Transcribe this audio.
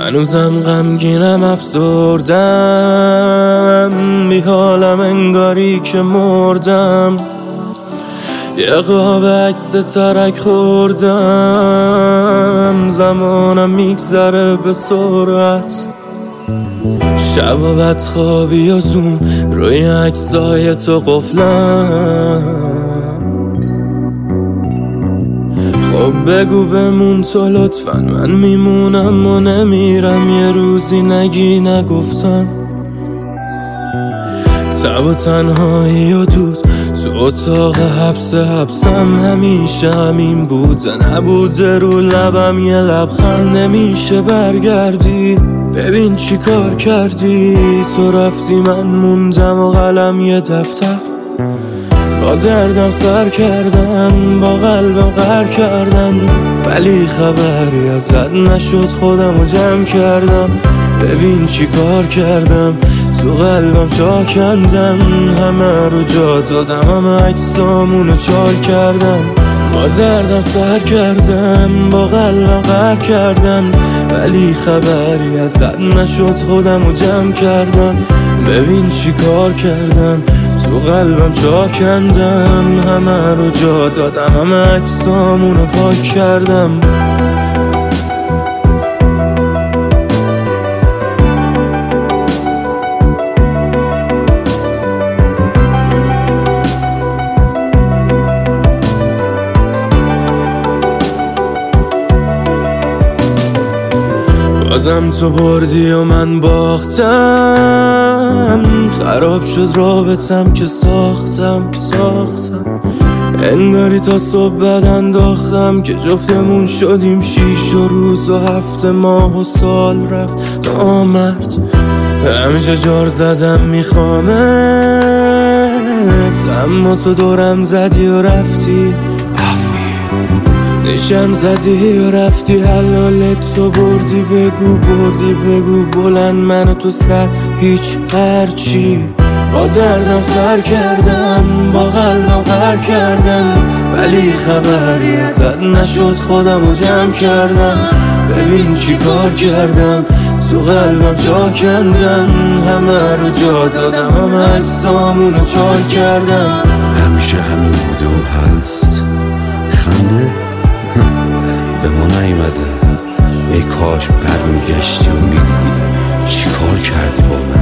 هنوزم غمگینم افسردم، بی حالم انگاری که مردم. یه قاب عکس ترک خوردم، زمانم میگذره به سرعت. شبا بدخوابی و زوم روی عکسای تو قفلم. خب بگو بمون تو لطفا، من میمونم و نمیرم. یه روزی نگی نگفتم. تب و تنهایی و دود تو اتاق حبسم همیشه همین بوده. نبوده رو لبم یه لبخند، نمیشه برگردی. ببین چی کار کردی، تو رفتی من موندم و قلم یه دفتر. با دردم سر کردم، با قلبم غر کردم، ولی خبری ازت نشد. خودم رو جمع کردم، ببین چی کار کردم. تو قلبم جا کندم، همه رو جا دادم، همه عکسامونو چال کردم. با دردم سر کردم، با قلبم غر کردم، ولی خبری ازت نشد. خودم رو جمع کردم، ببین چی کار کردم. تو قلبم جا کندم، همه رو جا دادم، همه عکسامونو پاک کردم. بازم تو بردی و من باختم. خراب شد رابطم که ساختم. انگاری تا صبح بد انداختم که جفتمون شدیم 6 روز و 7 ماه و سال رفت نامرد. همیشه جار زدم میخوامت، اما تو دورم زدی و رفتی. نشم زدی و رفتی، حلالت تو بردی. بگو بلند منو تو سر هیچ هرچی. با دردم سر کردم، با قلبم غر کردم، ولی خبری ازت نشد. خودم رو جمع کردم، ببین چی کار کردم. تو قلبم جا کندم، همه رو جا دادم، همه عکسامونو چال کردم. همیشه همین بوده و هست. خنده به ما نیومده. ای کاش برمیگشتی و میدیدی چی کار کردی با من.